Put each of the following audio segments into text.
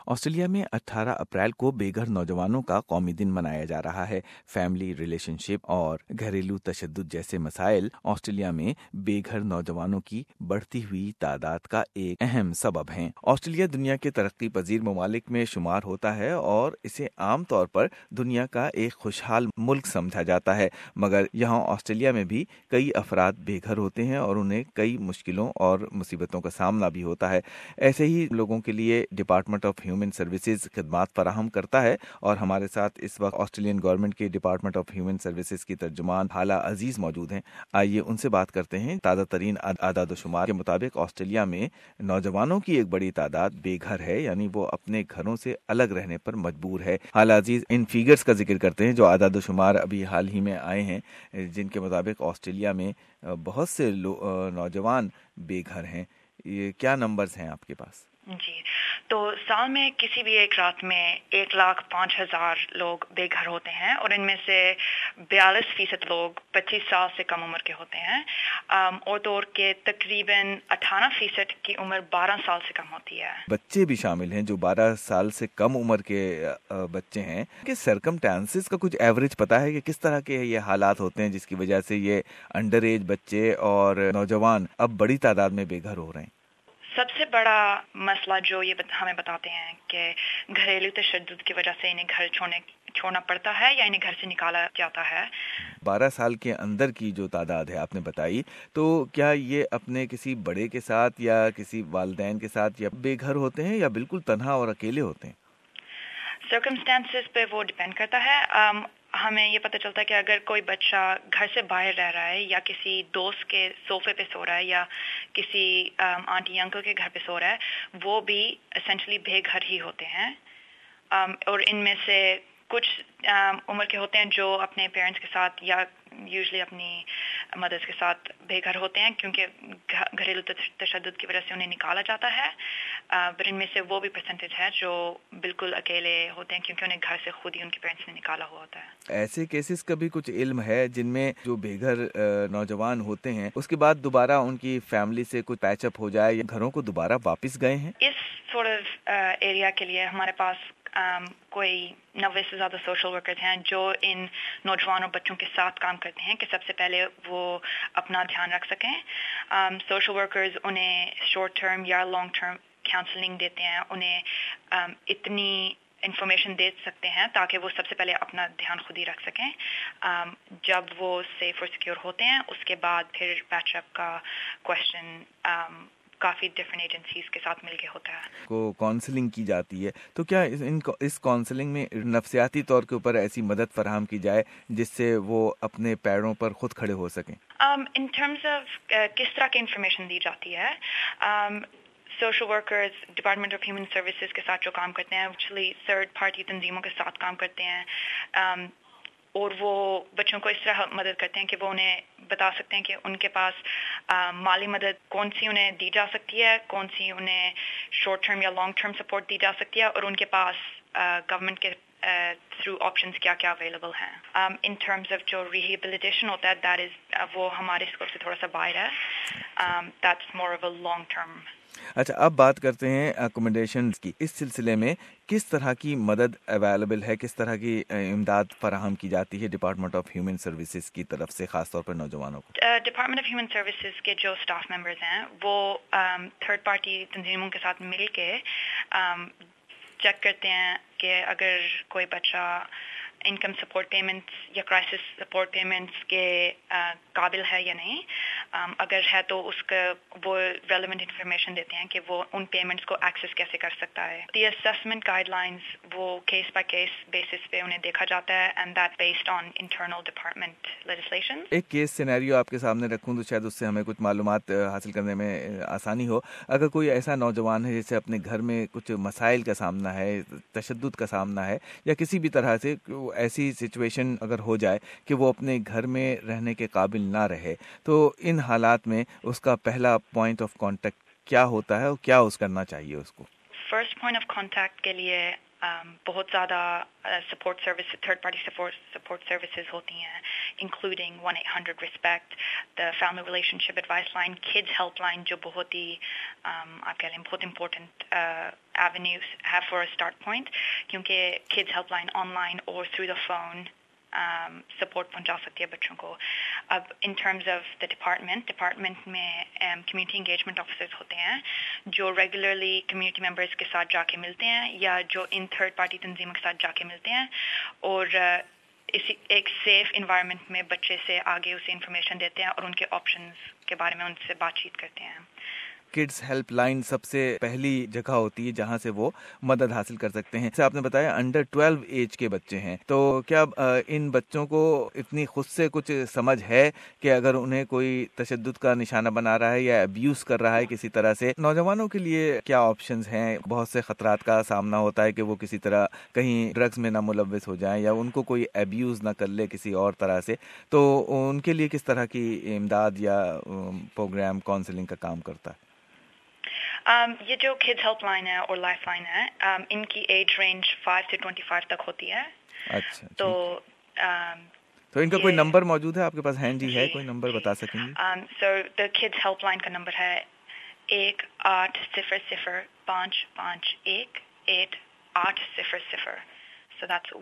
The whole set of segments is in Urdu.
آسٹریلیا میں 18 اپریل کو بے گھر نوجوانوں کا قومی دن منایا جا رہا ہے۔ فیملی ریلیشن شپ اور گھریلو تشدد جیسے مسائل آسٹریلیا میں بے گھر نوجوانوں کی بڑھتی ہوئی تعداد کا ایک اہم سبب ہیں۔ آسٹریلیا دنیا کے ترقی پذیر ممالک میں شمار ہوتا ہے اور اسے عام طور پر دنیا کا ایک خوشحال ملک سمجھا جاتا ہے، مگر یہاں آسٹریلیا میں بھی کئی افراد بے گھر ہوتے ہیں اور انہیں کئی مشکلوں اور مصیبتوں کا سامنا بھی ہوتا ہے۔ ایسے ہی لوگوں کے لیے ڈپارٹمنٹ آف ہیومن سروسز خدمات فراہم کرتا ہے، اور ہمارے ساتھ اس وقت آسٹریلین گورنمنٹ کے ڈپارٹمنٹ آف ہیومن سروسز کی ترجمان حالہ عزیز موجود ہیں۔ آئیے ان سے بات کرتے ہیں۔ تازہ ترین اعداد و شمار کے مطابق آسٹریلیا میں نوجوانوں کی ایک بڑی تعداد بے گھر ہے، یعنی وہ اپنے گھروں سے الگ رہنے پر مجبور ہے۔ حالہ عزیز ان فیگرز کا ذکر کرتے ہیں جو اعداد و شمار ابھی حال ہی میں آئے ہیں، جن کے مطابق آسٹریلیا میں بہت سے نوجوان بے گھر ہیں۔ یہ کیا نمبرز ہیں آپ کے پاس؟ جی، تو سال میں کسی بھی ایک رات میں 1,05,000 لوگ بے گھر ہوتے ہیں، اور ان میں سے 42% لوگ 25 سال سے کم عمر کے ہوتے ہیں، اور طور کے تقریباً 18% کی عمر 12 سال سے کم ہوتی ہے۔ بچے بھی شامل ہیں جو 12 سال سے کم عمر کے بچے ہیں۔ کہ سرکمٹانسز کا کچھ ایوریج پتا ہے کہ کس طرح کے یہ حالات ہوتے ہیں جس کی وجہ سے یہ انڈر ایج بچے اور نوجوان اب بڑی تعداد میں بے گھر ہو رہے ہیں؟ سب سے بڑا مسئلہ جو یہ ہمیں بتاتے ہیں کہ گھریلو تشدد کی وجہ سے انہیں گھر چھوڑنا پڑتا ہے یا انہیں گھر سے نکالا جاتا ہے۔ 12 سال کے اندر کی جو تعداد ہے آپ نے بتائی، تو کیا یہ اپنے کسی بڑے کے ساتھ یا کسی والدین کے ساتھ یا بے گھر ہوتے ہیں یا بالکل تنہا اور اکیلے ہوتے ہیں؟ سرکمسٹانسز پہ وہ ڈیپینڈ کرتا ہے۔ ہمیں یہ پتہ چلتا ہے کہ اگر کوئی بچہ گھر سے باہر رہ رہا ہے یا کسی دوست کے صوفے پہ سو رہا ہے یا کسی آنٹی انکل کے گھر پہ سو رہا ہے، وہ بھی اسینشلی بے گھر ہی ہوتے ہیں، اور ان میں سے کچھ عمر کے ہوتے ہیں جو اپنے پیرنٹس کے ساتھ یا یوزلی اپنی مدرس کے ساتھ بے گھر ہوتے ہیں کیونکہ گھریلو تشدد کی وجہ سے انہیں نکالا جاتا ہے، پر ان میں سے وہ بھی پرسنٹیج ہے جو بالکل اکیلے ہوتے ہیں کیونکہ انہیں گھر سے خود ہی ان کے پیرنٹس نے نکالا ہوا ہوتا ہے۔ ایسے کیسز کا بھی کچھ علم ہے جن میں جو بے گھر نوجوان ہوتے ہیں اس کے بعد دوبارہ ان کی فیملی سے کچھ پیچ اپ ہو جائے یا گھروں کو دوبارہ واپس گئے ہیں؟ اس ایریا کے لیے ہمارے پاس کوئی 90 سے زیادہ سوشل ورکرز ہیں جو ان نوجوانوں بچوں کے ساتھ کام کرتے ہیں کہ سب سے پہلے وہ اپنا دھیان رکھ سکیں۔ سوشل ورکرز انہیں شارٹ ٹرم یا لانگ ٹرم کاؤنسلنگ دیتے ہیں، انہیں اتنی انفارمیشن دے سکتے ہیں تاکہ وہ سب سے پہلے اپنا دھیان خود ہی رکھ سکیں۔ جب وہ سیف اور سیکیور ہوتے ہیں اس کے بعد پھر پیچ اپ کا کوشچن کافی ڈفرینٹ ایجنسیز کے ساتھ مل کے ہوتا ہے۔ کو کاؤنسلنگ کی جاتی ہے، تو کیا اس کاؤنسلنگ میں نفسیاتی طور کے اوپر ایسی مدد فراہم کی جائے جس سے وہ اپنے پیروں پر خود کھڑے ہو سکیں؟ ان ٹرمز آف کس طرح کی انفارمیشن دی جاتی ہے، social workers department of human services کے ساتھ جو کام کرتے ہیں ایکچولی تھرڈ پارٹی تنظیموں کے ساتھ کام کرتے ہیں، اور وہ بچوں کو اس طرح مدد کرتے ہیں کہ وہ انہیں بتا سکتے ہیں کہ ان کے پاس مالی مدد کون سی انہیں دی جا سکتی ہے، کون سی انہیں شارٹ ٹرم یا لانگ ٹرم سپورٹ دی جا سکتی ہے، اور ان کے پاس گورنمنٹ کے تھرو آپشنز کیا کیا اویلیبل ہیں۔ ان ٹرمز آف جو ریہیبلیٹیشن ہوتا ہے دیٹ از وہ ہمارے اسکوپ سے تھوڑا سا باہر ہے، that's more of a long term. اچھا، اب بات کرتے ہیں اکوموڈیشنز کی۔ اس سلسلے میں کس طرح کی مدد اویلیبل ہے، کس طرح کی امداد فراہم کی جاتی ہے ڈپارٹمنٹ آف ہیومن سروسز کی طرف سے خاص طور پر نوجوانوں کو؟ ڈپارٹمنٹ آف ہیومن سروسز کے جو اسٹاف ممبرز ہیں وہ تھرڈ پارٹی تنظیموں کے ساتھ مل کے چیک کرتے ہیں کہ اگر کوئی بچہ انکم سپورٹ پیمنٹس یا کرائسس سپورٹ پیمنٹس کے قابل ہے یا نہیں، اگر ہے تو اس کا وہ ریلیونٹ انفارمیشن دیتے ہیں کہ وہ ان پیمنٹس کو ایکسیس کیسے کر سکتا ہے۔ دی اسیسمنٹ گائیڈ لائنز وہ کیس بائی کیس بیسس پہ انہیں دیکھا جاتا ہے، and that based on internal department legislation. ایک کیس سینیریو آپ کے سامنے رکھوں تو شاید اس سے ہمیں کچھ معلومات حاصل کرنے میں آسانی ہو۔ اگر کوئی ایسا نوجوان ہے جسے اپنے گھر میں کچھ مسائل کا سامنا ہے، تشدد کا سامنا ہے، یا کسی بھی طرح سے ایسی سچویشن اگر ہو جائے کہ وہ اپنے گھر میں رہنے کے قابل نہ رہے، تو ان حالات میں اس کا پہلا پوائنٹ آف کانٹیکٹ کیا ہوتا ہے اور کیا کرنا چاہیے اس کو؟ فرسٹ پوائنٹ آف کانٹیکٹ کے لیے बहुत ज़्यादा support service third party support services होती हैं, including 1-800 respect, the family relationship advice line, kids helpline जो बहुत ही आप कह लें बहुत इंपॉर्टेंट avenues है for a start point, क्योंकि kids helpline online or through the phone support पहुंचा सकती है बच्चों को. अब in terms of the department में कम्युनिटी इंगेजमेंट ऑफिसर्स होते हैं जो रेगुलरली कम्युनिटी मेंबर्स के साथ जाके मिलते हैं या जो इन थर्ड पार्टी तंजीमों के साथ जाके मिलते हैं और इसी एक सेफ इन्वायरमेंट में बच्चे से आगे उसे इंफॉर्मेशन देते हैं और उनके ऑप्शंस के बारे में उनसे बातचीत करते हैं. किड्स हेल्पलाइन सबसे पहली जगह होती है जहां से वो मदद हासिल कर सकते हैं. जैसे आपने बताया अंडर 12 एज के बच्चे हैं, तो क्या इन बच्चों को इतनी खुद से कुछ समझ है कि अगर उन्हें कोई तशद्दुद का निशाना बना रहा है या अब्यूज कर रहा है किसी तरह से, नौजवानों के लिए क्या ऑप्शंस हैं? बहुत से खतरात का सामना होता है कि वो किसी तरह कहीं ड्रग्स में ना मुलव्वस हो जाएं या उनको कोई अब्यूज ना कर ले किसी और तरह से, तो उनके लिए किस तरह की इमदाद या प्रोग्राम काउंसलिंग का काम करता है? ये जो किड्स हेल्पलाइन है और लाइफलाइन है, इनकी एज रेंज 5 से 25 तक होती है. अच्छा, तो इनका कोई नंबर मौजूद है आपके पास, हैंडी है? कोई नंबर बता सकेंगे? सो द किड्स हेल्पलाइन का नंबर है 1-800-551-800. So that's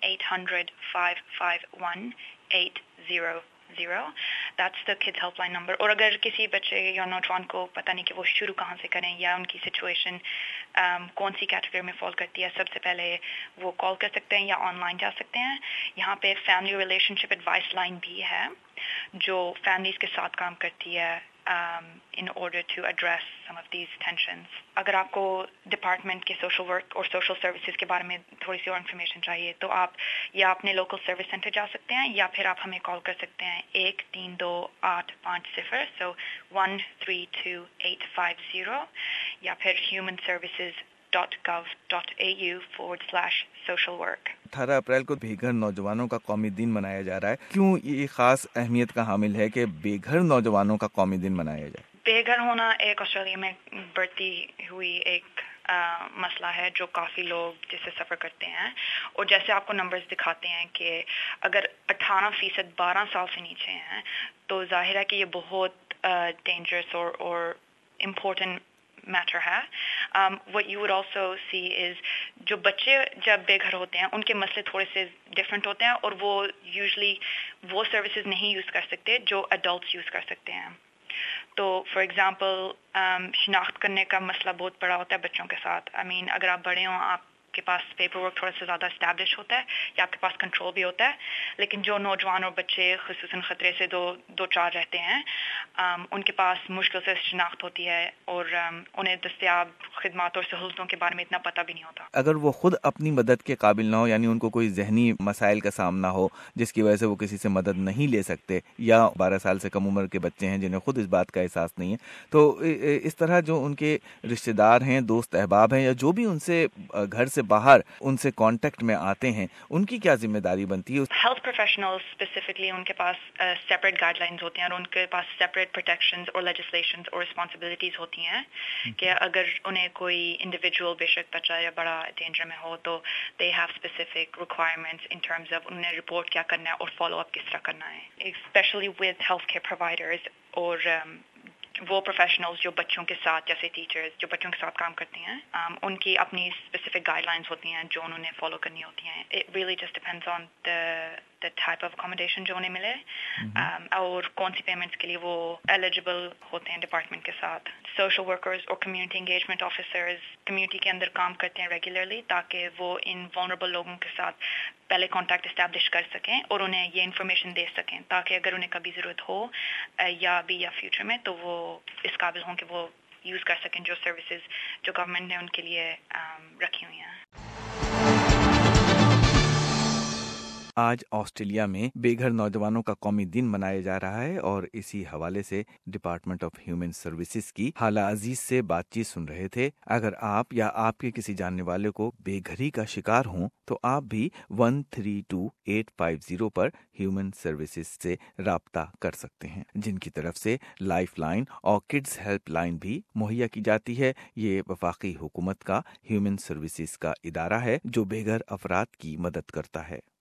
1-800-551-800. That's the kids helpline number. और अगर किसी बच्चे या नौजवान को पता नहीं कि वो शुरू कहाँ से करें या उनकी सिचुएशन कौन सी कैटेगरी में फॉल करती है, सबसे पहले वो कॉल कर सकते हैं या ऑनलाइन जा सकते हैं. यहाँ पे फैमिली रिलेशनशिप एडवाइस लाइन भी है जो फैमिलीज के साथ काम करती है in order to address some of these tensions. अगर आपको डिपार्टमेंट के सोशल वर्क और सोशल सर्विसेज के बारे में थोड़ी सी और इन्फॉर्मेशन चाहिए तो आप या अपने लोकल सर्विस सेंटर जा सकते हैं या फिर आप हमें कॉल कर सकते हैं 1-32850, so 132-850, या फिर humanservices.gov.au/social work. 18 अप्रैल को बेघर नौजवानों का कौमी दिन मनाया जा रहा है. क्यों ये खास अहमियत का हामिल है कि बेघर नौजवानों का कौमी दिन मनाया जाए? बेघर होना एक ऑस्ट्रेलिया में बढ़ती हुई एक मसला है जो काफ़ी लोग जिससे सफ़र करते हैं. और जैसे आपको नंबर्स दिखाते हैं कि अगर 18% 12 साल से नीचे हैं तो जाहिर है कि ये बहुत डेंजरस और इम्पोर्टेंट मैटर है. what you would also see is जो बच्चे जब बेघर होते हैं उनके मसले थोड़े से डिफरेंट होते हैं और वो यूजुअली वो सर्विसेज नहीं यूज़ कर सकते जो एडल्ट्स यूज़ कर सकते हैं. तो फॉर एग्जांपल शिनाख्त करने का मसला बहुत बड़ा होता है बच्चों के साथ. अगर आप बड़े हों, आपके पास पेपर वर्क थोड़ा सा ज़्यादा इस्टेब्लिश होता है या आपके पास कंट्रोल भी होता है, लेकिन जो नौजवान और बच्चे खुसूसन ख़तरे से दो चार रहते हैं, उनके पास मुश्किल से शिनाख्त होती है और उन्हें दस्तयाब खिदमात और सहूलतों के बारे में इतना पता भी नहीं होता. अगर वो खुद अपनी मदद के काबिल ना हो, यानी उनको कोई जहनी मसाइल का सामना हो जिसकी वजह से वो किसी से मदद नहीं ले सकते, या 12 साल से कम उम्र के बच्चे हैं जिन्हें खुद इस बात का एहसास नहीं है, तो इस तरह जो उनके रिश्तेदार हैं, दोस्त अहबाब हैं या जो भी उनसे घर से बाहर उनसे कांटेक्ट में आते हैं, उनकी क्या जिम्मेदारी बनती है? हेल्थ प्रोफेशनल्स स्पेसिफिकली उनके पास सेपरेट गाइडलाइंस होते हैं और उनके पास सेपरेट प्रोटेक्शंस और लेजिस्लेशंस और रिस्पांसिबिलिटीज होती हैं कि अगर उन्हें कोई इंडिविजुअल बेशक बच्चा या बड़ा डेंजर में हो तो they have specific requirements in terms of उन्हें रिपोर्ट क्या करना है और फॉलो अप किस तरह करना है. Specially with health care providers और वो प्रोफेशनल्स जो बच्चों के साथ, जैसे टीचर्स जो बच्चों के साथ काम करते हैं, उनकी अपनी स्पेसिफिक गाइडलाइंस होती हैं जो उन्हें फॉलो करनी होती हैं. It really just depends on the type of accommodation जो उन्हें मिले और कौन सी पेमेंट्स के लिए वो एलिजिबल होते हैं डिपार्टमेंट के साथ. सोशल वर्कर्स और कम्युनिटी एंगेजमेंट ऑफिसर्स कम्युनिटी के अंदर काम करते हैं रेगुलरली ताकि वो इन वल्नरेबल लोगों के साथ पहले कांटेक्ट इस्टेब्लिश कर सकें और उन्हें ये इन्फॉर्मेशन दे सकें ताकि अगर उन्हें कभी ज़रूरत हो या फ्यूचर में तो वो इस काबिल हों कि वो यूज़ कर सकें जो सर्विसेज जो गवर्नमेंट ने उनके लिए रखी हुई हैं. آج آسٹریلیا میں بے گھر نوجوانوں کا قومی دن منایا جا رہا ہے اور اسی حوالے سے ڈپارٹمنٹ آف ہیومن سروسز کی حالہ عزیز سے بات چیت سن رہے تھے۔ اگر آپ یا آپ کے کسی جاننے والے کو بے گھری کا شکار ہوں تو آپ بھی 132850 پر ہیومن سروسز سے رابطہ کر سکتے ہیں، جن کی طرف سے لائف لائن اور کڈز ہیلپ لائن بھی مہیا کی جاتی ہے۔ یہ وفاقی حکومت کا ہیومن سروسز کا ادارہ ہے جو بے گھر افراد کی مدد کرتا ہے۔